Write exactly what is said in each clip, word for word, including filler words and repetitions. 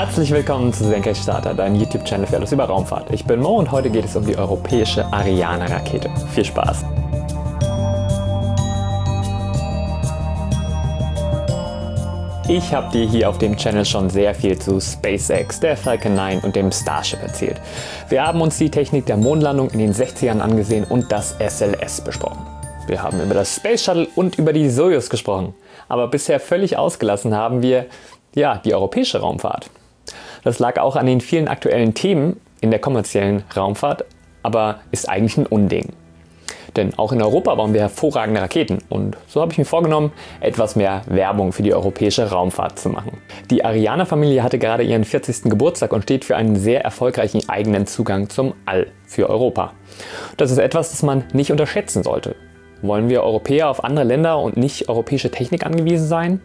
Herzlich willkommen zu Senkrechtstarter, dein YouTube-Channel für alles über Raumfahrt. Ich bin Mo und heute geht es um die europäische Ariane-Rakete. Viel Spaß! Ich habe dir hier auf dem Channel schon sehr viel zu SpaceX, der Falcon neun und dem Starship erzählt. Wir haben uns die Technik der Mondlandung in den sechzigern angesehen und das S L S besprochen. Wir haben über das Space Shuttle und über die Sojus gesprochen. Aber bisher völlig ausgelassen haben wir, ja, die europäische Raumfahrt. Das lag auch an den vielen aktuellen Themen in der kommerziellen Raumfahrt, aber ist eigentlich ein Unding. Denn auch in Europa bauen wir hervorragende Raketen und so habe ich mir vorgenommen, etwas mehr Werbung für die europäische Raumfahrt zu machen. Die Ariane-Familie hatte gerade ihren vierzigsten Geburtstag und steht für einen sehr erfolgreichen eigenen Zugang zum All für Europa. Das ist etwas, das man nicht unterschätzen sollte. Wollen wir Europäer auf andere Länder und nicht europäische Technik angewiesen sein?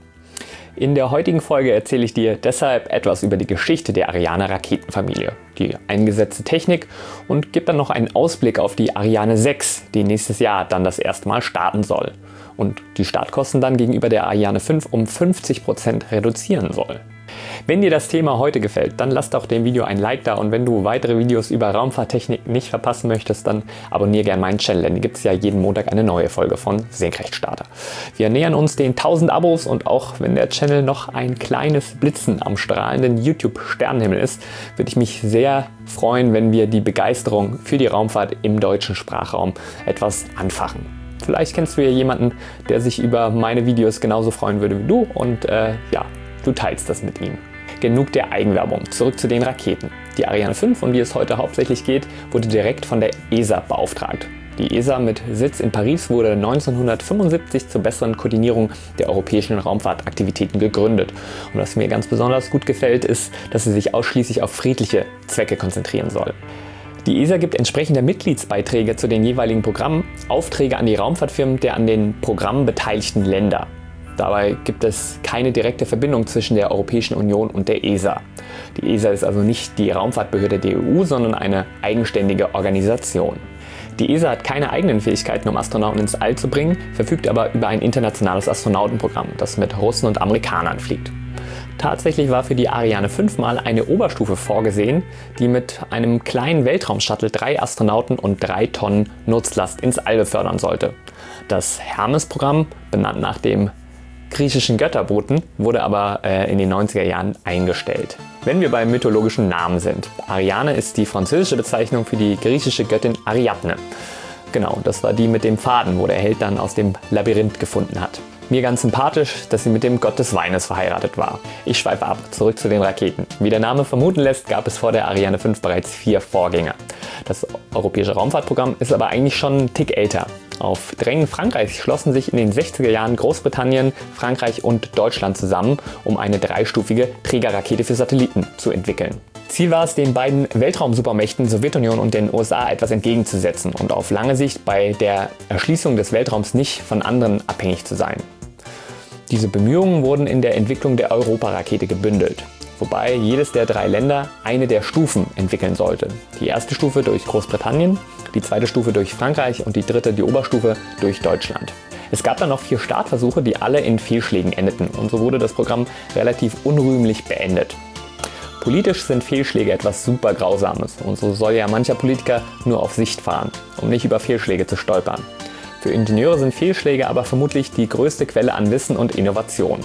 In der heutigen Folge erzähle ich dir deshalb etwas über die Geschichte der Ariane-Raketenfamilie, die eingesetzte Technik und gebe dann noch einen Ausblick auf die Ariane sechs, die nächstes Jahr dann das erste Mal starten soll und die Startkosten dann gegenüber der Ariane fünf um fünfzig Prozent reduzieren soll. Wenn dir das Thema heute gefällt, dann lass doch dem Video ein Like da und wenn du weitere Videos über Raumfahrttechnik nicht verpassen möchtest, dann abonniere gerne meinen Channel, denn hier gibt es ja jeden Montag eine neue Folge von Senkrechtstarter. Wir nähern uns den tausend Abos und auch wenn der Channel noch ein kleines Blitzen am strahlenden YouTube-Sternenhimmel ist, würde ich mich sehr freuen, wenn wir die Begeisterung für die Raumfahrt im deutschen Sprachraum etwas anfachen. Vielleicht kennst du ja jemanden, der sich über meine Videos genauso freuen würde wie du und äh, ja, du teilst das mit ihm. Genug der Eigenwerbung, zurück zu den Raketen. Die Ariane fünf, um die es heute hauptsächlich geht, wurde direkt von der E S A beauftragt. Die E S A mit Sitz in Paris wurde neunzehnhundertfünfundsiebzig zur besseren Koordinierung der europäischen Raumfahrtaktivitäten gegründet. Und was mir ganz besonders gut gefällt, ist, dass sie sich ausschließlich auf friedliche Zwecke konzentrieren soll. Die E S A gibt entsprechend der Mitgliedsbeiträge zu den jeweiligen Programmen Aufträge an die Raumfahrtfirmen der an den Programmen beteiligten Länder. Dabei gibt es keine direkte Verbindung zwischen der Europäischen Union und der E S A. Die E S A ist also nicht die Raumfahrtbehörde der E U, sondern eine eigenständige Organisation. Die E S A hat keine eigenen Fähigkeiten, um Astronauten ins All zu bringen, verfügt aber über ein internationales Astronautenprogramm, das mit Russen und Amerikanern fliegt. Tatsächlich war für die Ariane fünf mal eine Oberstufe vorgesehen, die mit einem kleinen Weltraumshuttle drei Astronauten und drei Tonnen Nutzlast ins All befördern sollte. Das Hermes-Programm, benannt nach dem griechischen Götterboten, wurde aber äh, in den neunziger Jahren eingestellt. Wenn wir bei mythologischen Namen sind. Ariane ist die französische Bezeichnung für die griechische Göttin Ariadne. Genau, das war die mit dem Faden, wo der Held dann aus dem Labyrinth gefunden hat. Mir ganz sympathisch, dass sie mit dem Gott des Weines verheiratet war. Ich schweife ab, zurück zu den Raketen. Wie der Name vermuten lässt, gab es vor der Ariane fünf bereits vier Vorgänger. Das europäische Raumfahrtprogramm ist aber eigentlich schon einen Tick älter. Auf Drängen Frankreichs schlossen sich in den sechziger Jahren Großbritannien, Frankreich und Deutschland zusammen, um eine dreistufige Trägerrakete für Satelliten zu entwickeln. Ziel war es, den beiden Weltraumsupermächten Sowjetunion und den U S A etwas entgegenzusetzen und auf lange Sicht bei der Erschließung des Weltraums nicht von anderen abhängig zu sein. Diese Bemühungen wurden in der Entwicklung der Europarakete gebündelt, wobei jedes der drei Länder eine der Stufen entwickeln sollte. Die erste Stufe durch Großbritannien, die zweite Stufe durch Frankreich und die dritte, die Oberstufe, durch Deutschland. Es gab dann noch vier Startversuche, die alle in Fehlschlägen endeten und so wurde das Programm relativ unrühmlich beendet. Politisch sind Fehlschläge etwas super Grausames und so soll ja mancher Politiker nur auf Sicht fahren, um nicht über Fehlschläge zu stolpern. Für Ingenieure sind Fehlschläge aber vermutlich die größte Quelle an Wissen und Innovation.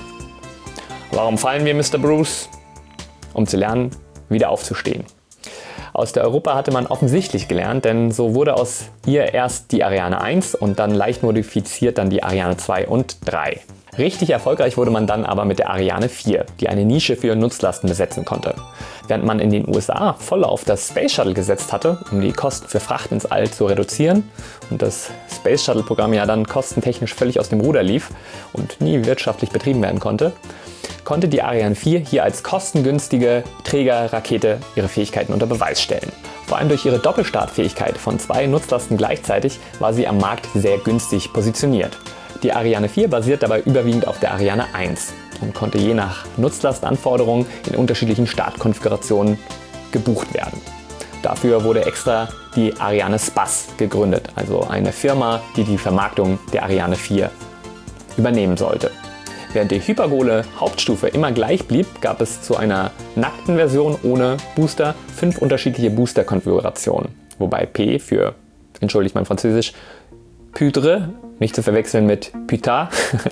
Warum fallen wir, Mister Bruce? Um zu lernen, wieder aufzustehen. Aus der Europa hatte man offensichtlich gelernt, denn so wurde aus ihr erst die Ariane eins und dann leicht modifiziert dann die Ariane zwei und drei. Richtig erfolgreich wurde man dann aber mit der Ariane vier, die eine Nische für Nutzlasten besetzen konnte. Während man in den U S A voll auf das Space Shuttle gesetzt hatte, um die Kosten für Fracht ins All zu reduzieren und das Space Shuttle Programm ja dann kostentechnisch völlig aus dem Ruder lief und nie wirtschaftlich betrieben werden konnte, konnte die Ariane vier hier als kostengünstige Trägerrakete ihre Fähigkeiten unter Beweis stellen. Vor allem durch ihre Doppelstartfähigkeit von zwei Nutzlasten gleichzeitig war sie am Markt sehr günstig positioniert. Die Ariane vier basiert dabei überwiegend auf der Ariane eins und konnte je nach Nutzlastanforderungen in unterschiedlichen Startkonfigurationen gebucht werden. Dafür wurde extra die Ariane Space gegründet, also eine Firma, die die Vermarktung der Ariane vier übernehmen sollte. Während die hypergole Hauptstufe immer gleich blieb, gab es zu einer nackten Version ohne Booster fünf unterschiedliche Booster-Konfigurationen. Wobei P für, entschuldigt mein Französisch, Poudre, nicht zu verwechseln mit Puta,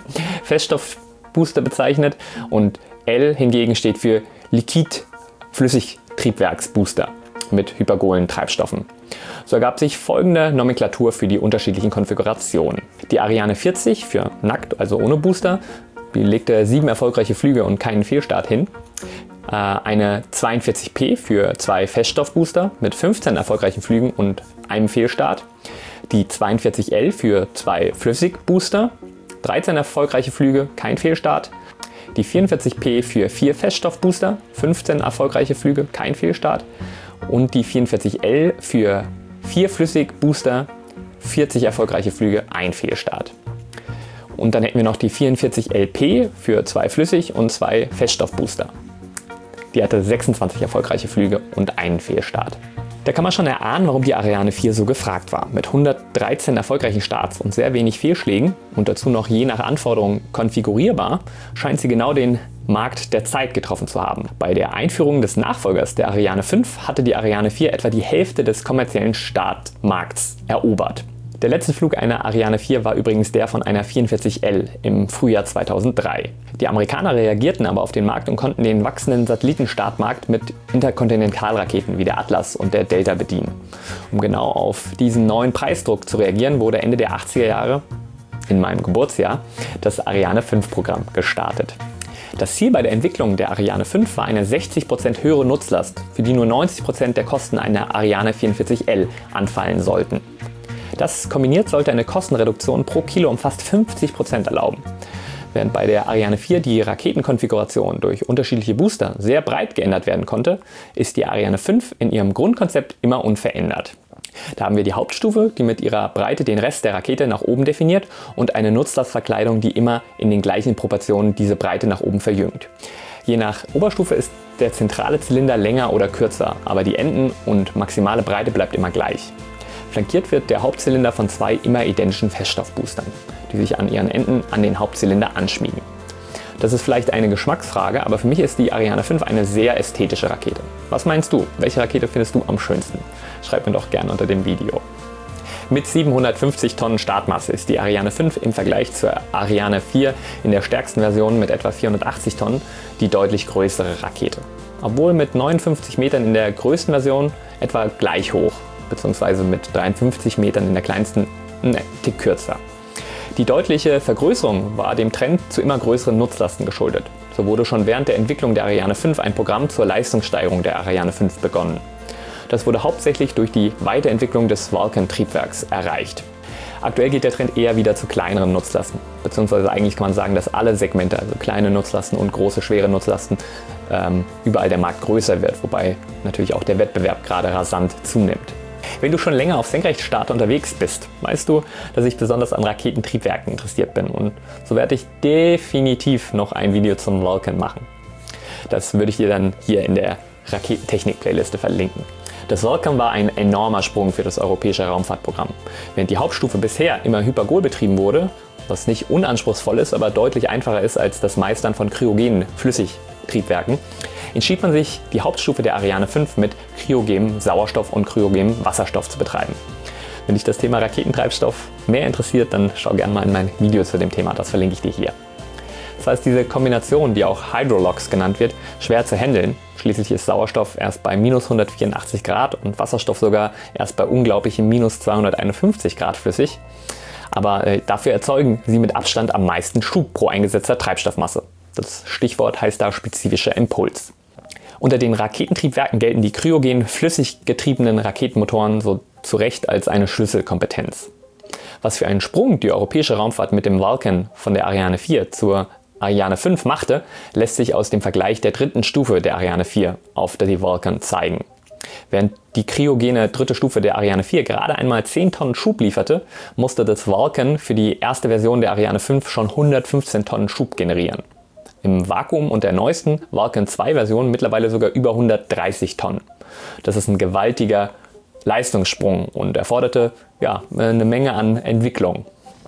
Feststoffbooster bezeichnet, und L hingegen steht für Liquid Flüssigtriebwerksbooster mit hypergolen Treibstoffen. So ergab sich folgende Nomenklatur für die unterschiedlichen Konfigurationen. Die Ariane vierzig für nackt, also ohne Booster, legte sieben erfolgreiche Flüge und keinen Fehlstart hin. Eine zweiundvierzig P für zwei Feststoffbooster mit fünfzehn erfolgreichen Flügen und einem Fehlstart. Die zweiundvierzig L für zwei Flüssigbooster, dreizehn erfolgreiche Flüge, kein Fehlstart. Die vierundvierzig P für vier Feststoffbooster, fünfzehn erfolgreiche Flüge, kein Fehlstart. Und die vierundvierzig L für vier Flüssigbooster, vierzig erfolgreiche Flüge, ein Fehlstart. Und dann hätten wir noch die vierundvierzig L P für zwei Flüssig- und zwei Feststoffbooster. Die hatte sechsundzwanzig erfolgreiche Flüge und einen Fehlstart. Da kann man schon erahnen, warum die Ariane vier so gefragt war. Mit hundertdreizehn erfolgreichen Starts und sehr wenig Fehlschlägen und dazu noch je nach Anforderung konfigurierbar, scheint sie genau den Markt der Zeit getroffen zu haben. Bei der Einführung des Nachfolgers der Ariane fünf hatte die Ariane vier etwa die Hälfte des kommerziellen Startmarkts erobert. Der letzte Flug einer Ariane vier war übrigens der von einer vierundvierzig L im Frühjahr zweitausenddrei. Die Amerikaner reagierten aber auf den Markt und konnten den wachsenden Satellitenstartmarkt mit Interkontinentalraketen wie der Atlas und der Delta bedienen. Um genau auf diesen neuen Preisdruck zu reagieren, wurde Ende der achtziger Jahre, in meinem Geburtsjahr, das Ariane fünf Programm gestartet. Das Ziel bei der Entwicklung der Ariane fünf war eine sechzig Prozent höhere Nutzlast, für die nur neunzig Prozent der Kosten einer Ariane vierundvierzig L anfallen sollten. Das kombiniert sollte eine Kostenreduktion pro Kilo um fast fünfzig Prozent erlauben. Während bei der Ariane vier die Raketenkonfiguration durch unterschiedliche Booster sehr breit geändert werden konnte, ist die Ariane fünf in ihrem Grundkonzept immer unverändert. Da haben wir die Hauptstufe, die mit ihrer Breite den Rest der Rakete nach oben definiert, und eine Nutzlastverkleidung, die immer in den gleichen Proportionen diese Breite nach oben verjüngt. Je nach Oberstufe ist der zentrale Zylinder länger oder kürzer, aber die Enden und maximale Breite bleibt immer gleich. Flankiert wird der Hauptzylinder von zwei immer identischen Feststoffboostern, die sich an ihren Enden an den Hauptzylinder anschmiegen. Das ist vielleicht eine Geschmacksfrage, aber für mich ist die Ariane fünf eine sehr ästhetische Rakete. Was meinst du? Welche Rakete findest du am schönsten? Schreib mir doch gerne unter dem Video. Mit siebenhundertfünfzig Tonnen Startmasse ist die Ariane fünf im Vergleich zur Ariane vier in der stärksten Version mit etwa vierhundertachtzig Tonnen die deutlich größere Rakete. Obwohl mit neunundfünfzig Metern in der größten Version etwa gleich hoch, beziehungsweise mit dreiundfünfzig Metern in der kleinsten ein Tick kürzer. Die deutliche Vergrößerung war dem Trend zu immer größeren Nutzlasten geschuldet. So wurde schon während der Entwicklung der Ariane fünf ein Programm zur Leistungssteigerung der Ariane fünf begonnen. Das wurde hauptsächlich durch die Weiterentwicklung des Vulcan-Triebwerks erreicht. Aktuell geht der Trend eher wieder zu kleineren Nutzlasten, beziehungsweise eigentlich kann man sagen, dass alle Segmente, also kleine Nutzlasten und große, schwere Nutzlasten, ähm, überall der Markt größer wird, wobei natürlich auch der Wettbewerb gerade rasant zunimmt. Wenn du schon länger auf Senkrechtstarter unterwegs bist, weißt du, dass ich besonders an Raketentriebwerken interessiert bin, und so werde ich definitiv noch ein Video zum Vulcan machen. Das würde ich dir dann hier in der Raketentechnik-Playliste verlinken. Das Vulcan war ein enormer Sprung für das europäische Raumfahrtprogramm. Während die Hauptstufe bisher immer hypergol betrieben wurde, was nicht unanspruchsvoll ist, aber deutlich einfacher ist als das Meistern von kryogenen Flüssigtriebwerken, entschied man sich, die Hauptstufe der Ariane fünf mit kryogenem Sauerstoff und kryogenem Wasserstoff zu betreiben. Wenn dich das Thema Raketentreibstoff mehr interessiert, dann schau gerne mal in mein Video zu dem Thema, das verlinke ich dir hier. Das heißt, diese Kombination, die auch Hydrolox genannt wird, schwer zu handeln. Schließlich ist Sauerstoff erst bei minus hundertvierundachtzig Grad und Wasserstoff sogar erst bei unglaublichen minus zweihunderteinundfünfzig Grad flüssig. Aber äh, dafür erzeugen sie mit Abstand am meisten Schub pro eingesetzter Treibstoffmasse. Das Stichwort heißt da spezifischer Impuls. Unter den Raketentriebwerken gelten die kryogen flüssig getriebenen Raketenmotoren so zu Recht als eine Schlüsselkompetenz. Was für einen Sprung die europäische Raumfahrt mit dem Vulcan von der Ariane vier zur Ariane fünf machte, lässt sich aus dem Vergleich der dritten Stufe der Ariane vier auf die Vulcan zeigen. Während die kryogene dritte Stufe der Ariane vier gerade einmal zehn Tonnen Schub lieferte, musste das Vulcan für die erste Version der Ariane fünf schon hundertfünfzehn Tonnen Schub generieren. Im Vakuum und der neuesten Vulcan zwei Version mittlerweile sogar über hundertdreißig Tonnen. Das ist ein gewaltiger Leistungssprung und erforderte ja, eine Menge an Entwicklung.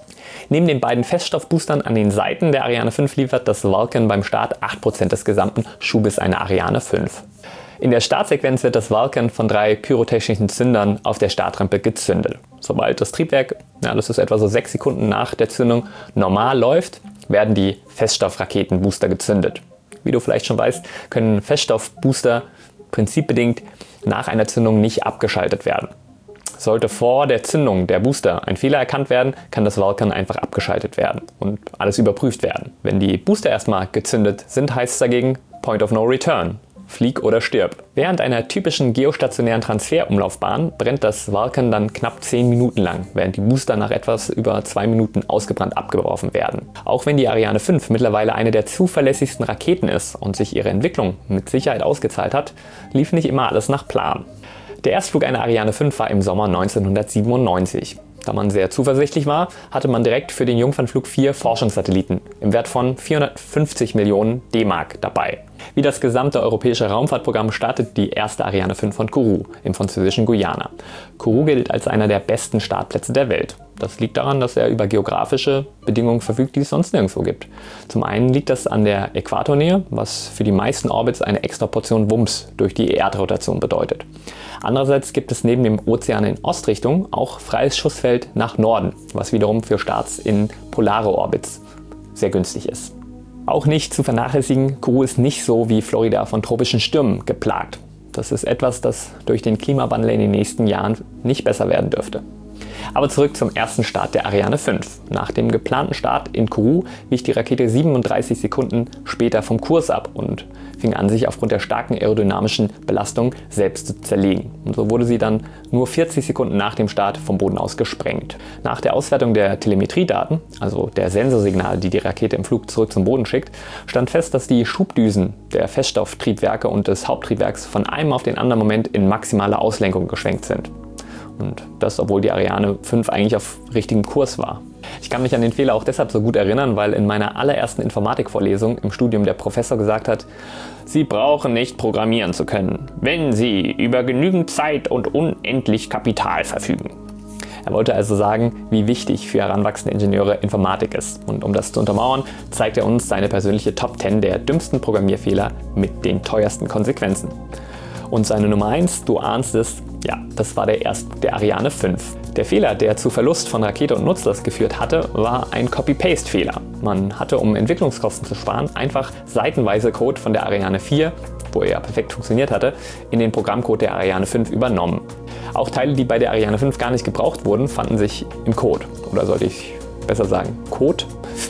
Neben den beiden Feststoffboostern an den Seiten der Ariane fünf liefert das Vulcan beim Start acht Prozent des gesamten Schubes einer Ariane fünf. In der Startsequenz wird das Vulcan von drei pyrotechnischen Zündern auf der Startrampe gezündet. Sobald das Triebwerk, ja, das ist etwa so sechs Sekunden nach der Zündung, normal läuft, werden die Feststoffraketenbooster gezündet. Wie du vielleicht schon weißt, können Feststoffbooster prinzipbedingt nach einer Zündung nicht abgeschaltet werden. Sollte vor der Zündung der Booster ein Fehler erkannt werden, kann das Vulcan einfach abgeschaltet werden und alles überprüft werden. Wenn die Booster erstmal gezündet sind, heißt es dagegen Point of No Return. Flieg oder stirb. Während einer typischen geostationären Transferumlaufbahn brennt das Vulcan dann knapp zehn Minuten lang, während die Booster nach etwas über zwei Minuten ausgebrannt abgeworfen werden. Auch wenn die Ariane fünf mittlerweile eine der zuverlässigsten Raketen ist und sich ihre Entwicklung mit Sicherheit ausgezahlt hat, lief nicht immer alles nach Plan. Der Erstflug einer Ariane fünf war im Sommer neunzehnhundertsiebenundneunzig. Da man sehr zuversichtlich war, hatte man direkt für den Jungfernflug vier Forschungssatelliten im Wert von vierhundertfünfzig Millionen D-Mark dabei. Wie das gesamte europäische Raumfahrtprogramm startet die erste Ariane fünf von Kourou im französischen Guyana. Kourou gilt als einer der besten Startplätze der Welt. Das liegt daran, dass er über geografische Bedingungen verfügt, die es sonst nirgendwo gibt. Zum einen liegt das an der Äquatornähe, was für die meisten Orbits eine extra Portion Wumms durch die Erdrotation bedeutet. Andererseits gibt es neben dem Ozean in Ostrichtung auch freies Schussfeld nach Norden, was wiederum für Starts in polare Orbits sehr günstig ist. Auch nicht zu vernachlässigen, Kourou ist nicht so wie Florida von tropischen Stürmen geplagt. Das ist etwas, das durch den Klimawandel in den nächsten Jahren nicht besser werden dürfte. Aber zurück zum ersten Start der Ariane fünf. Nach dem geplanten Start in Kourou wich die Rakete siebenunddreißig Sekunden später vom Kurs ab und fing an, sich aufgrund der starken aerodynamischen Belastung selbst zu zerlegen. Und so wurde sie dann nur vierzig Sekunden nach dem Start vom Boden aus gesprengt. Nach der Auswertung der Telemetriedaten, also der Sensorsignale, die die Rakete im Flug zurück zum Boden schickt, stand fest, dass die Schubdüsen der Feststofftriebwerke und des Haupttriebwerks von einem auf den anderen Moment in maximale Auslenkung geschwenkt sind. Und das, obwohl die Ariane fünf eigentlich auf richtigem Kurs war. Ich kann mich an den Fehler auch deshalb so gut erinnern, weil in meiner allerersten Informatikvorlesung im Studium der Professor gesagt hat, Sie brauchen nicht programmieren zu können, wenn Sie über genügend Zeit und unendlich Kapital verfügen. Er wollte also sagen, wie wichtig für heranwachsende Ingenieure Informatik ist. Und um das zu untermauern, zeigt er uns seine persönliche Top zehn der dümmsten Programmierfehler mit den teuersten Konsequenzen. Und seine Nummer eins, du ahnst es, ja, das war der Erstflug der Ariane fünf. Der Fehler, der zu Verlust von Rakete und Nutzlast geführt hatte, war ein Copy-Paste-Fehler. Man hatte, um Entwicklungskosten zu sparen, einfach seitenweise Code von der Ariane vier, wo er ja perfekt funktioniert hatte, in den Programmcode der Ariane fünf übernommen. Auch Teile, die bei der Ariane fünf gar nicht gebraucht wurden, fanden sich im Code. Oder sollte ich besser sagen, Code?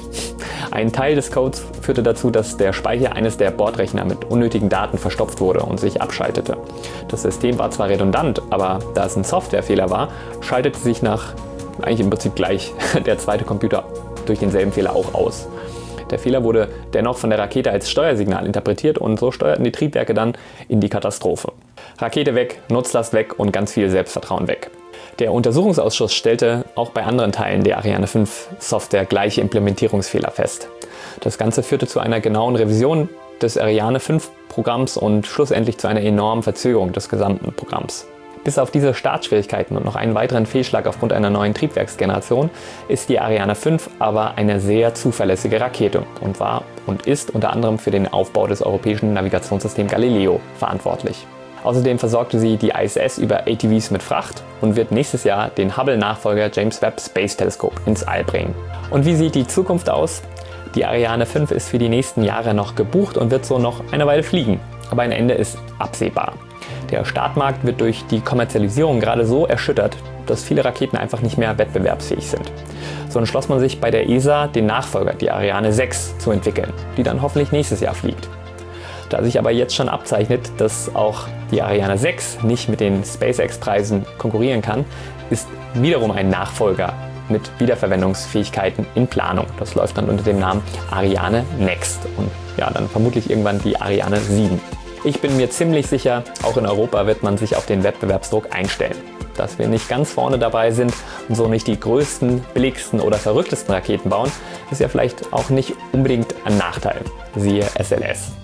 Ein Teil des Codes führte dazu, dass der Speicher eines der Bordrechner mit unnötigen Daten verstopft wurde und sich abschaltete. Das System war zwar redundant, aber da es ein Softwarefehler war, schaltete sich nach eigentlich im Prinzip gleich der zweite Computer durch denselben Fehler auch aus. Der Fehler wurde dennoch von der Rakete als Steuersignal interpretiert und so steuerten die Triebwerke dann in die Katastrophe. Rakete weg, Nutzlast weg und ganz viel Selbstvertrauen weg. Der Untersuchungsausschuss stellte auch bei anderen Teilen der Ariane fünf Software gleiche Implementierungsfehler fest. Das Ganze führte zu einer genauen Revision des Ariane fünf Programms und schlussendlich zu einer enormen Verzögerung des gesamten Programms. Bis auf diese Startschwierigkeiten und noch einen weiteren Fehlschlag aufgrund einer neuen Triebwerksgeneration ist die Ariane fünf aber eine sehr zuverlässige Rakete und war und ist unter anderem für den Aufbau des europäischen Navigationssystems Galileo verantwortlich. Außerdem versorgte sie die I S S über A T Vs mit Fracht und wird nächstes Jahr den Hubble-Nachfolger James Webb Space Telescope ins All bringen. Und wie sieht die Zukunft aus? Die Ariane fünf ist für die nächsten Jahre noch gebucht und wird so noch eine Weile fliegen. Aber ein Ende ist absehbar. Der Startmarkt wird durch die Kommerzialisierung gerade so erschüttert, dass viele Raketen einfach nicht mehr wettbewerbsfähig sind. So entschloss man sich bei der E S A, den Nachfolger, die Ariane sechs, zu entwickeln, die dann hoffentlich nächstes Jahr fliegt. Da sich aber jetzt schon abzeichnet, dass auch die Ariane sechs nicht mit den SpaceX-Preisen konkurrieren kann, ist wiederum ein Nachfolger mit Wiederverwendungsfähigkeiten in Planung. Das läuft dann unter dem Namen Ariane Next und ja, dann vermutlich irgendwann die Ariane sieben. Ich bin mir ziemlich sicher, auch in Europa wird man sich auf den Wettbewerbsdruck einstellen. Dass wir nicht ganz vorne dabei sind und so nicht die größten, billigsten oder verrücktesten Raketen bauen, ist ja vielleicht auch nicht unbedingt ein Nachteil. Siehe S L S.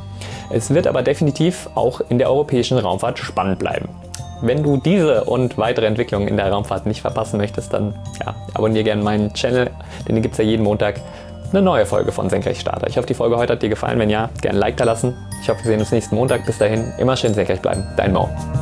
Es wird aber definitiv auch in der europäischen Raumfahrt spannend bleiben. Wenn du diese und weitere Entwicklungen in der Raumfahrt nicht verpassen möchtest, dann ja, abonniere gerne meinen Channel, denn hier gibt es ja jeden Montag eine neue Folge von Senkrechtstarter. Ich hoffe, die Folge heute hat dir gefallen. Wenn ja, gerne ein Like da lassen. Ich hoffe, wir sehen uns nächsten Montag. Bis dahin, immer schön senkrecht bleiben. Dein Mo.